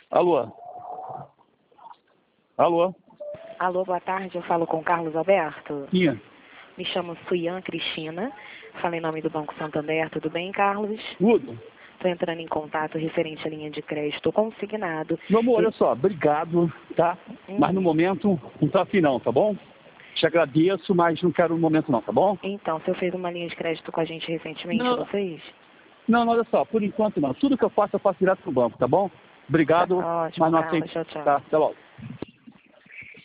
Alô? Alô? Alô, boa tarde. Eu falo com o Carlos Alberto. Sim. Me chamo Suian Cristina. Falo em nome do Banco Santander. Tudo bem, Carlos? Tudo. Estou entrando em contato referente à linha de crédito consignado. Meu amor, olha só, obrigado, tá? Mas no momento não tá afim não, tá bom? Te agradeço, mas não quero no momento não, tá bom? Então, o senhor fez uma linha de crédito com a gente recentemente, Não. não fez? Não, olha só, por enquanto não. Tudo que eu faço direto pro banco, tá bom? Obrigado, Ótimo, mas não Carlos. aceito. Tchau, tchau. Tá, até logo.